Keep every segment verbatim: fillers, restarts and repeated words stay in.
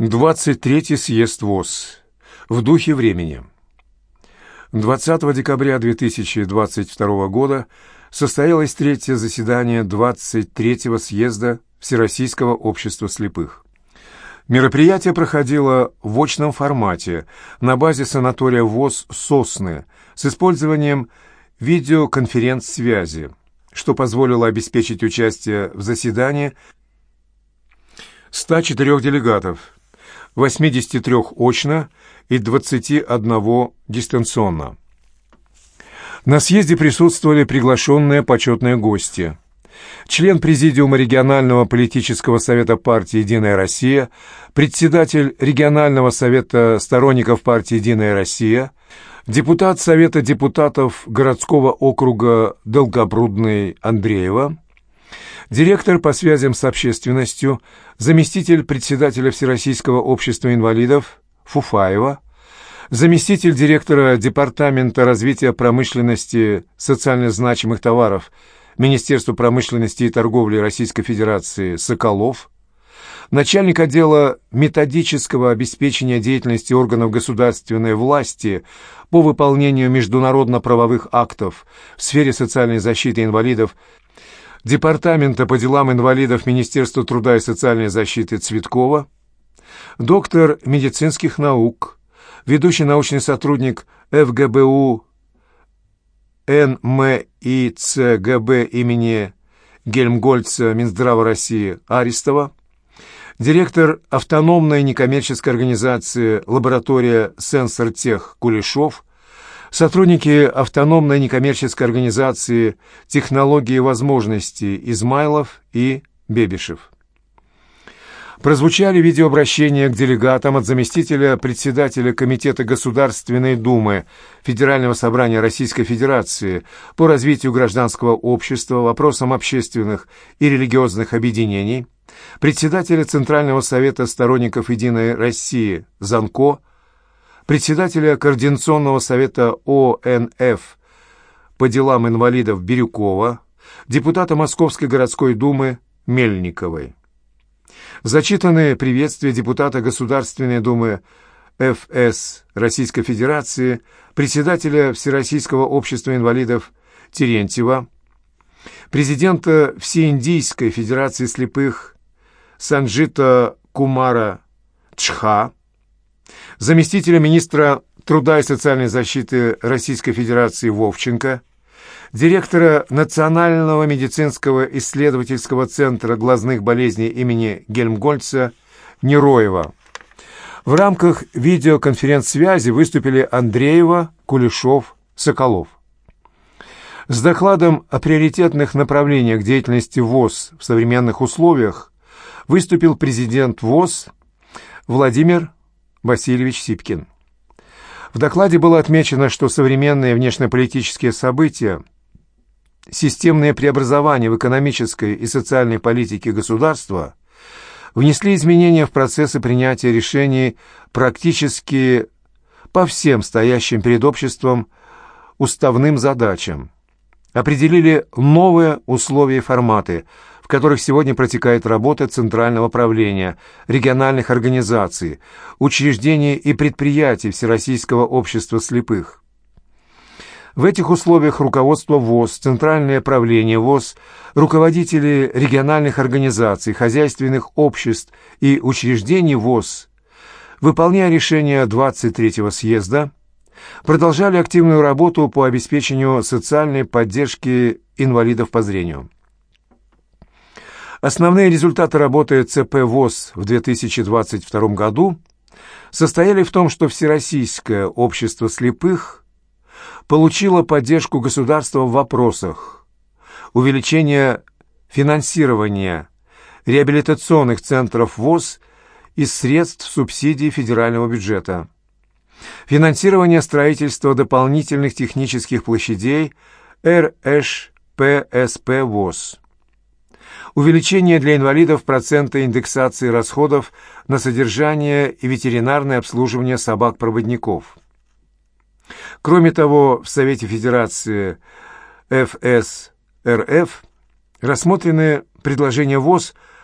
двадцать третий съезд ВОС. В духе времени. двадцатого декабря две тысячи двадцать второго года состоялось третье заседание двадцать третьего съезда Всероссийского общества слепых. Мероприятие проходило в очном формате на базе санатория ВОС «Сосны» с использованием видеоконференц-связи, что позволило обеспечить участие в заседании ста четырёх делегатов, восьмидесяти трёх очно и двадцати одного дистанционно. На съезде присутствовали приглашенные почетные гости. Член Президиума регионального политического совета партии «Единая Россия», председатель регионального совета сторонников партии «Единая Россия», депутат Совета депутатов городского округа Долгопрудный Андреева, директор по связям с общественностью, заместитель председателя Всероссийского общества инвалидов Фуфаева, заместитель директора Департамента развития промышленности социально значимых товаров Министерства промышленности и торговли Российской Федерации Соколов, начальник отдела методического обеспечения деятельности органов государственной власти по выполнению международно-правовых актов в сфере социальной защиты инвалидов Департамента по делам инвалидов Министерства труда и социальной защиты Цветкова, доктор медицинских наук, ведущий научный сотрудник ФГБУ эн эм и цэ гэ бэ имени Гельмгольца Минздрава России Аристова, директор автономной некоммерческой организации «Лаборатория Сенсортех» Кулешов, сотрудники автономной некоммерческой организации «Технологии и возможности» Измайлов и Бебишев. Прозвучали видеообращения к делегатам от заместителя председателя Комитета Государственной Думы Федерального собрания Российской Федерации по развитию гражданского общества, вопросам общественных и религиозных объединений, председателя Центрального совета сторонников «Единой России» Занко, председателя Координационного совета о эн эф по делам инвалидов Бирюкова, депутата Московской городской думы Мельниковой. Зачитаны приветствия депутата Государственной думы эф эс Российской Федерации, председателя Всероссийского общества инвалидов Терентьева, президента Всеиндийской Федерации слепых Санджита Кумара Чха, заместителя министра труда и социальной защиты Российской Федерации Вовченко, директора Национального медицинского исследовательского центра глазных болезней имени Гельмгольца Нероева. В рамках видеоконференц-связи выступили Андреева, Кулешов, Соколов. С докладом о приоритетных направлениях деятельности ВОС в современных условиях выступил президент ВОС Владимир Васильевич Сипкин. В докладе было отмечено, что современные внешнеполитические события, системные преобразования в экономической и социальной политике государства внесли изменения в процессы принятия решений практически по всем стоящим перед обществом уставным задачам, определили новые условия и форматы, в которых сегодня протекает работа Центрального правления, региональных организаций, учреждений и предприятий Всероссийского общества слепых. В этих условиях руководство ВОС, Центральное правление ВОС, руководители региональных организаций, хозяйственных обществ и учреждений ВОС, выполняя решения двадцать третьего съезда, продолжали активную работу по обеспечению социальной поддержки инвалидов по зрению. Основные результаты работы цэ пэ ВОС в две тысячи двадцать втором году состояли в том, что Всероссийское общество слепых получило поддержку государства в вопросах увеличения финансирования реабилитационных центров ВОС из средств субсидий федерального бюджета, финансирования строительства дополнительных технических площадей эр эш пэ эс пэ ВОС, увеличение для инвалидов процента индексации расходов на содержание и ветеринарное обслуживание собак-проводников. Кроме того, в Совете Федерации эф эс эр эф рассмотрены предложения ВОС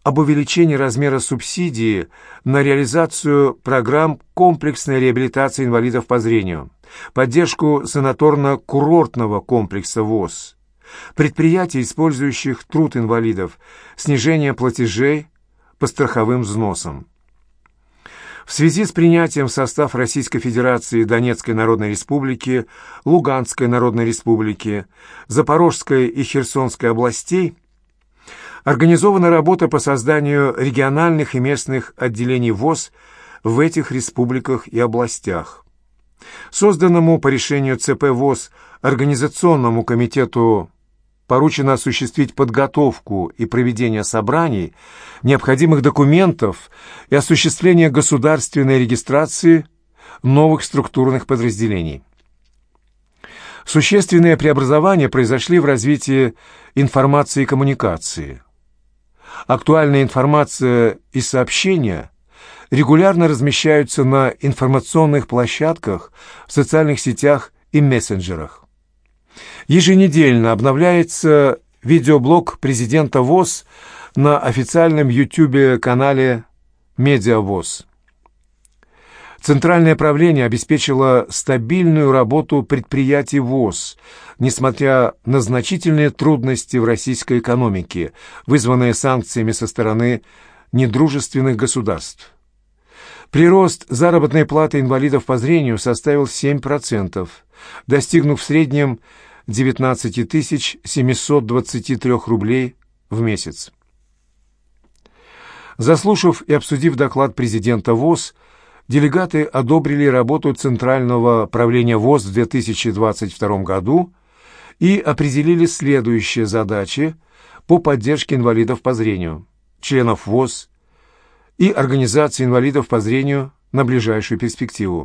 об увеличении размера субсидии на реализацию программ комплексной реабилитации инвалидов по зрению, поддержку санаторно-курортного комплекса ВОС, предприятий, использующих труд инвалидов, снижение платежей по страховым взносам. В связи с принятием в состав Российской Федерации Донецкой Народной Республики, Луганской Народной Республики, Запорожской и Херсонской областей организована работа по созданию региональных и местных отделений ВОС в этих республиках и областях. Созданному по решению ЦП ВОС Организационному комитету поручено осуществить подготовку и проведение собраний, необходимых документов и осуществление государственной регистрации новых структурных подразделений. Существенные преобразования произошли в развитии информации и коммуникации. Актуальная информация и сообщения регулярно размещаются на информационных площадках, в социальных сетях и мессенджерах. Еженедельно обновляется видеоблог президента ВОС на официальном YouTube-канале «Медиавоз». Центральное правление обеспечило стабильную работу предприятий ВОС, несмотря на значительные трудности в российской экономике, вызванные санкциями со стороны недружественных государств. Прирост заработной платы инвалидов по зрению составил семь процентов, достигнув в среднем девятнадцать тысяч семьсот двадцать три рублей в месяц. Заслушав и обсудив доклад президента ВОС, делегаты одобрили работу Центрального правления ВОС в две тысячи двадцать втором году и определили следующие задачи по поддержке инвалидов по зрению, членов ВОС и организации инвалидов по зрению на ближайшую перспективу.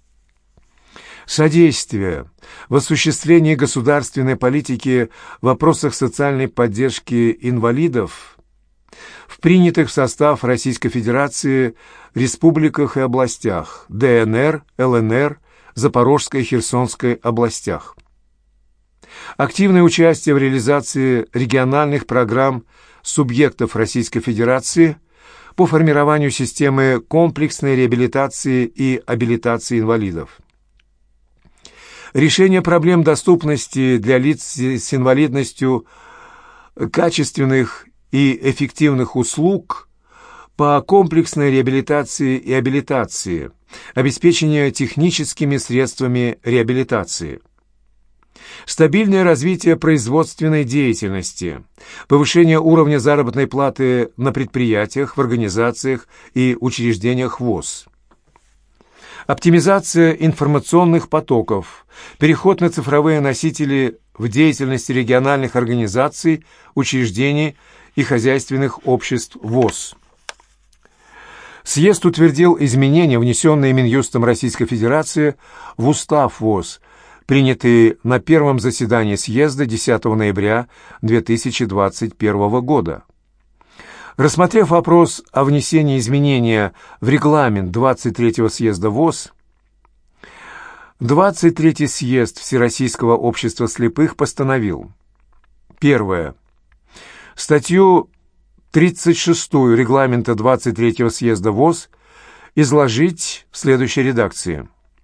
Содействие в осуществлении государственной политики в вопросах социальной поддержки инвалидов в принятых в состав Российской Федерации республиках и областях ДНР, ЛНР, Запорожской и Херсонской областях. Активное участие в реализации региональных программ субъектов Российской Федерации по формированию системы комплексной реабилитации и абилитации инвалидов. Решение проблем доступности для лиц с инвалидностью качественных и эффективных услуг по комплексной реабилитации и абилитации, обеспечение техническими средствами реабилитации. Стабильное развитие производственной деятельности, повышение уровня заработной платы на предприятиях, в организациях и учреждениях ВОС. Оптимизация информационных потоков, переход на цифровые носители в деятельности региональных организаций, учреждений и хозяйственных обществ ВОС. Съезд утвердил изменения, внесенные Минюстом Российской Федерации в Устав ВОС, принятый на первом заседании съезда десятого ноября две тысячи двадцать первого года. Рассмотрев вопрос о внесении изменения в регламент двадцать третьего съезда ВОС, двадцать третий съезд Всероссийского общества слепых постановил: первое. Статью тридцать шестую регламента двадцать третьего съезда ВОС изложить в следующей редакции.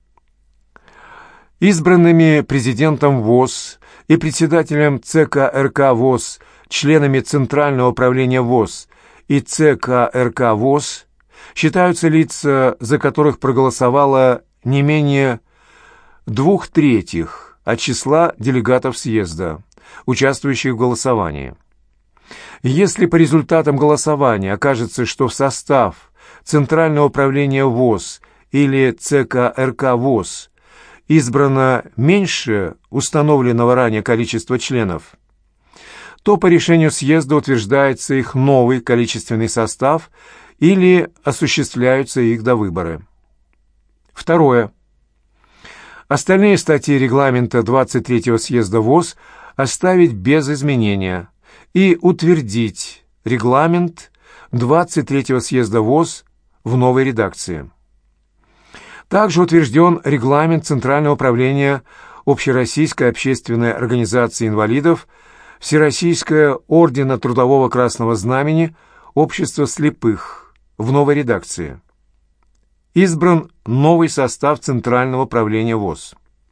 Избранными президентом ВОС и председателем ЦК РК ВОС, членами Центрального управления ВОС и ЦК РК ВОС считаются лица, за которых проголосовало не менее двух третьих от числа делегатов съезда, участвующих в голосовании. Если по результатам голосования окажется, что в состав Центрального управления ВОС или ЦК РК ВОС избрано меньше установленного ранее количества членов, то по решению съезда утверждается их новый количественный состав или осуществляются их довыборы. Второе. Остальные статьи регламента двадцать третьего съезда ВОС оставить без изменения и утвердить регламент двадцать третьего съезда ВОС в новой редакции. Также утвержден регламент Центрального управления Общероссийской общественной организации инвалидов, Всероссийская ордена Трудового Красного Знамени, общества слепых в новой редакции. Избран новый состав Центрального правления ВОС.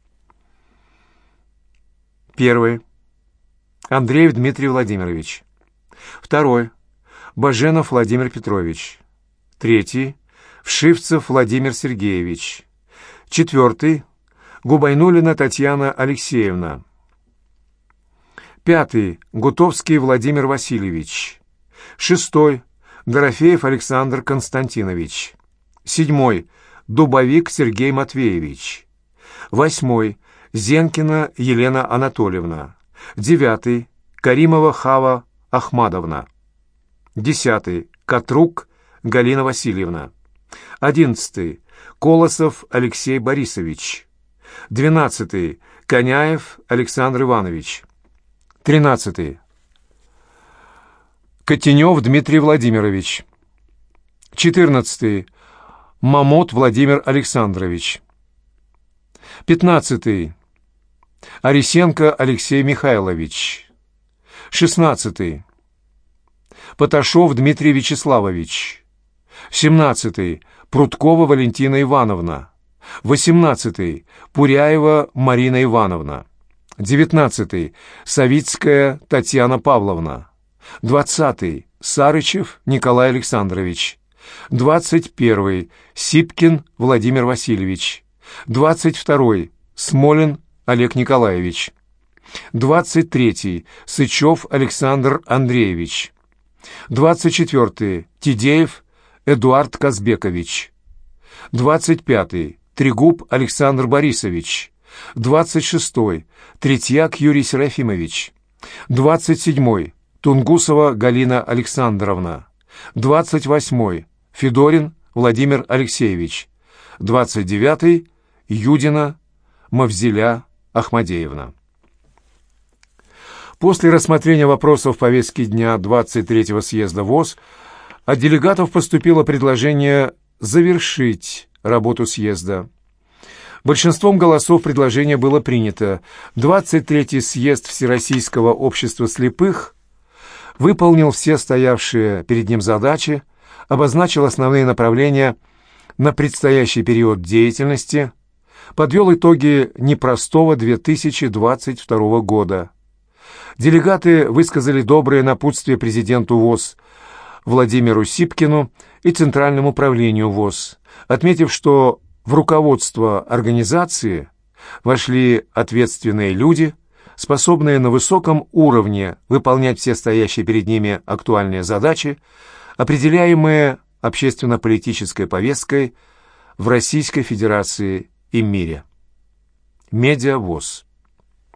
Первый. Андреев Дмитрий Владимирович. Второй. Баженов Владимир Петрович. Третий. Вшивцев Владимир Сергеевич. Четвертый. Губайнуллина Татьяна Алексеевна. Пятый. Гутовский Владимир Васильевич. Шестой. Дорофеев Александр Константинович. Седьмой. Дубовик Сергей Матвеевич. Восьмой. Зенкина Елена Анатольевна. Девятый. Каримова Хава Ахмадовна. Десятый. Катрук Галина Васильевна. Одиннадцатый. Колосов Алексей Борисович. Двенадцатый. Коняев Александр Иванович. Тринадцатый. Котенев Дмитрий Владимирович. Четырнадцатый. Мамот Владимир Александрович. Пятнадцатый. Арисенко Алексей Михайлович. Шестнадцатый. Поташов Дмитрий Вячеславович. Семнадцатый. Прудкова Валентина Ивановна. Восемнадцатый. Пуряева Марина Ивановна. Девятнадцатый. Савицкая Татьяна Павловна. Двадцатый. Сарычев Николай Александрович. Двадцать первый. Сипкин Владимир Васильевич. Двадцать второй. Смолин Олег Николаевич. Двадцать третий. Сычев Александр Андреевич. Двадцать четвертый. Тидеев Эдуард Казбекович. Двадцать пятый. Трегуб Александр Борисович. Двадцать шестой. Третьяк Юрий Серафимович. Двадцать седьмой. Тунгусова Галина Александровна. Двадцать восьмой. Федорин Владимир Алексеевич. Двадцать девятый. Юдина Мавзеля Ахмадеевна. После рассмотрения вопросов повестки дня двадцать третьего съезда ВОС от делегатов поступило предложение завершить работу съезда. Большинством голосов предложение было принято. двадцать третий съезд Всероссийского общества слепых выполнил все стоявшие перед ним задачи, обозначил основные направления на предстоящий период деятельности, подвел итоги непростого две тысячи двадцать второго года. Делегаты высказали доброе напутствие президенту ВОС Владимиру Сипкину и Центральному правлению ВОС, отметив, что в руководство организации вошли ответственные люди, способные на высоком уровне выполнять все стоящие перед ними актуальные задачи, определяемые общественно-политической повесткой в Российской Федерации и мире. Медиа ВОС.